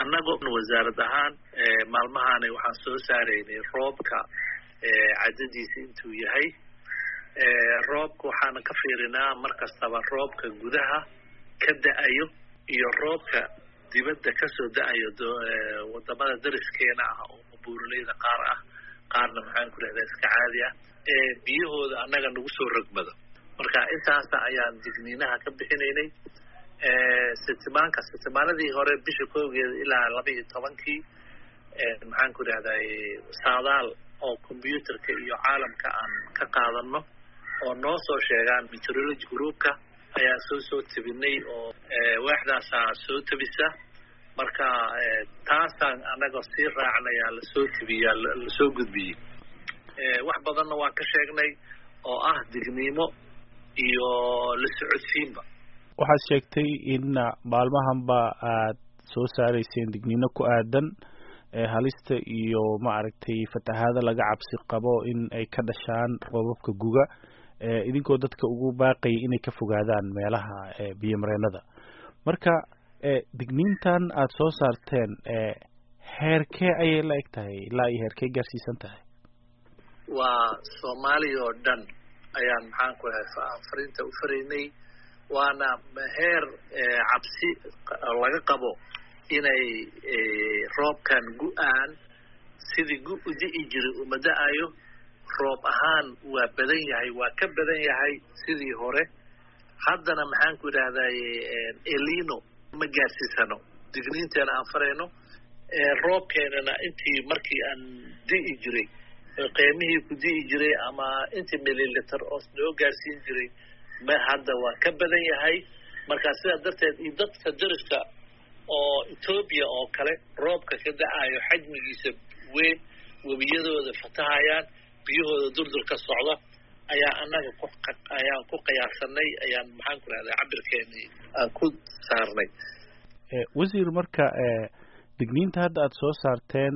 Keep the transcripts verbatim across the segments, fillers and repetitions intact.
annagu wasaarad ahaan maalmahaani waxaan soo saaraynay roobka cadadiisa intuu yahay roobka waxaana ka fiirinaa mar kastaba roobka gudaha ka da-ayo iyo roobka dibadda kasoo da-ayo wadamada dariskeena ah oo buuraleyda qaar ah qaarna maxaan ku rahdaa iska caadi ah biyahooda annaga nagu soo rogmado marka intaasa ayaan digniinaha ka bixinaynay sitimaanka sitimaanadii hore bisha koogeeda ilaa laba iyo tobankii maxaan ku rahday saadaal oo combyuterka iyo caalamka aan ka qaadano oo noo soo sheegaan meteorology groupka ayaa soo soo tabinay oo waaxdaasaa soo tabisa marka taasaan annaga sii raacnayaa lasoo tabiyaa lasoo gudbiyey wax badanna waan ka sheegnay oo ah digniimo iyo la socodsiinba waxaad sheegtay in maalmahanba aad soo saarayseen digniino ku aadan halista iyo maaragtay fatahaada laga cabsi qabo in ay ka dhashaan roobabka guga idinkoo dadka ugu baaqayay inay ka fogaadaan meelaha biyo mareenada marka digniintan aad soo saarteen heerkee ayay la eg tahay ilaa iyo heerkee gaarsiisan tahay waa soomaaliya oo dhan ayaan maxaan ku lahay fariinta u faraynay waana heer cabsi laga qabo inay roobkan gu-aan sidii gu u di'i jiray uma da-ayo roob ahaan waa badan yahay waa ka badan yahay sidii hore haddana maxaan ku idhahday elino ma gaarsiisano digniinteena aan farayno roobkeenana intii markii aan di'i jiray qiimihii ku di'i jiray ama intii mililiter oo noo gaarsiin jiray ma hadda waa ka badan yahay marka sidaa darteed iyo dadka dariska oo Ethiopia oo kale roobka ka da-ayo xajmigiisa weyn webiyadooda fatahayaan biyahooda durdur ka socda ayaa annaga ku ayaan ku qiyaasanay ayaan maxaan ku rahdaa cabirkeeni aan ku saarnay wasiir marka digniinta hadda aad soo saarteen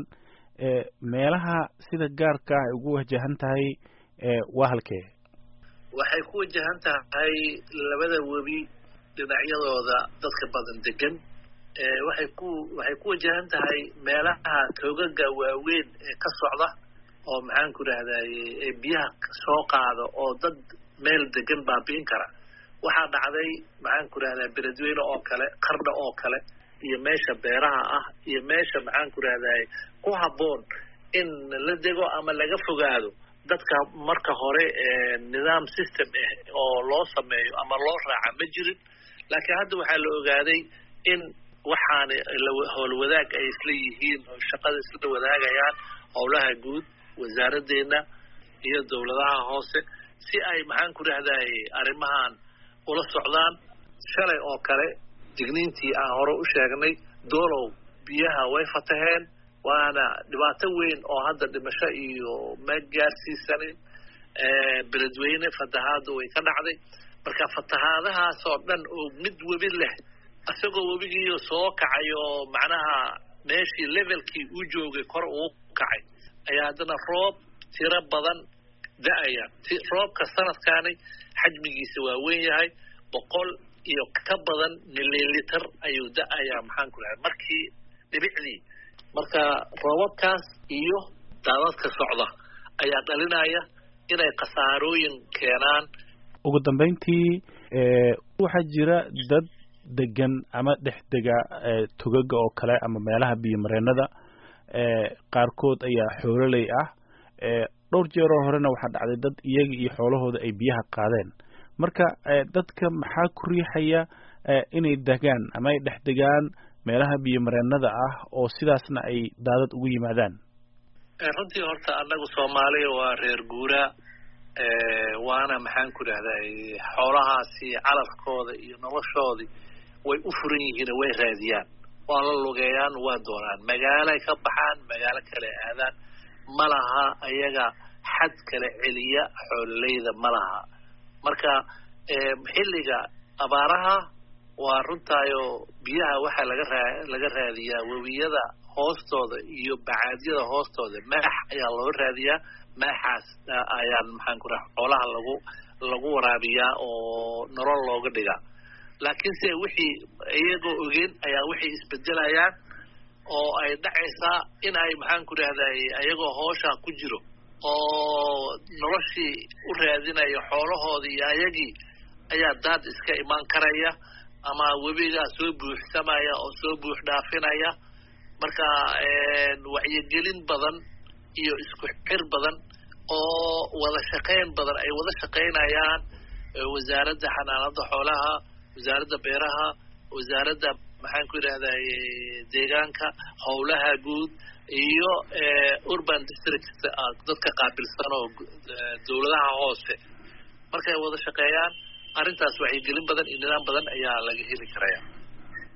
meelaha sida gaarka ah ugu wajahan tahay waa halkee waxay ku wajahan tahay labada webi dhinacyadooda dadka badan degan waxay ku waxay ku wajahan tahay meelaha toogaga waaweyn ee ka socda oo maxaan ku rahday biyaha soo qaado oo dad meel degan baabi'in kara waxaa dhacday maxaan ku rahdaa beledweyne oo kale qardha oo kale iyo meesha beeraha ah iyo meesha maxaan ku rahday ku habboon in la dego ama laga fogaado dadka marka hore nidaam system ah oo loo sameeyo ama loo raaca ma jirin laakiin hadda waxaa la ogaaday in waxaan howl wadaag ay isla yihiin oo shaqada isla wadaagayaan howlaha guud wasaaraddeena iyo dowladaha hoose si ay maxaan ku rahday arrimahan ula socdaan shalay oo kale digniintii aan hore u sheegnay doolow biyaha way fataheen waana dhibaato weyn oo hadda dhimasho iyo ma gaarsiisanin beledweyne fatahaadu way ka dhacday marka fatahaadahaas oo dhan oo mid webi leh isagoo webigiiyo soo kacay oo macnaha meeshii levelkii uu joogay kor uu kacay ayaa haddana roob tiro badan da-aya roobka sanadkaani xajmigiisa waa weyn yahay boqol iyo ka badan mililiter ayuu da-ayaa maxaan ku lahay markii dhibicdii marka roobabkaas iyo daadadka socda ayaa dhalinaya inay khasaarooyin keenaan ugu dambeyntii waxaa jira dad degan ama dhex dega togaga oo kale ama meelaha biyo mareenada qaarkood ayaa xoololey ah dhowr jeeroo horena waxaa dhacday dad iyaga iyo xoolahooda ay biyaha qaadeen marka dadka maxaa ku riixaya inay degaan ama ay dhex degaan meelaha biyo mareenada ah oo sidaasna ay daadad ugu yimaadaan runtii horta annagu Soomaaliya waa reer guuraa waana maxaan ku rahday xoolahaasi calafkooda iyo noloshoodii way u furan yihiin way raadiyaan waa la lugeeyaan waa doonaan magaalay ka baxaan magaalo kale aadaan malaha ayaga xad kale celiya xoololeyda malaha marka xilliga abaaraha waa runtaayo biyaha waxaa laga raa laga raadiyaa webiyada hoostooda iyo bacaadyada hoostooda maax ayaa loo raadiyaa maaxaas ayaan maxaan ku rahaa xoolaha lagu lagu waraabiyaa oo nolol looga dhigaa laakiin se wixii iyagoo ogeyn ayaa wixii isbedelayaan oo ay dhacaysaa in ay maxaan ku rahday ayagoo hoosha ku jiro oo noloshii u raadinayo xoolahoodii iyo ayagii ayaa daad iska imaan karaya ama webigaa soo buuxsamaya oo soo buux dhaafinaya marka wacyigelin badan iyo isku xir badan oo wada shaqayn badan ay wada shaqaynayaan wasaaradda xanaanada xoolaha wasaaradda beeraha wasaaradda maxaan ku yidhahdaa deegaanka howlaha guud iyo urban districts dadka qaabilsan oo dawladaha hoose markay wada shaqeeyaan arrintaas wacyigelin badan iyo nidaam badan ayaa laga heli karaya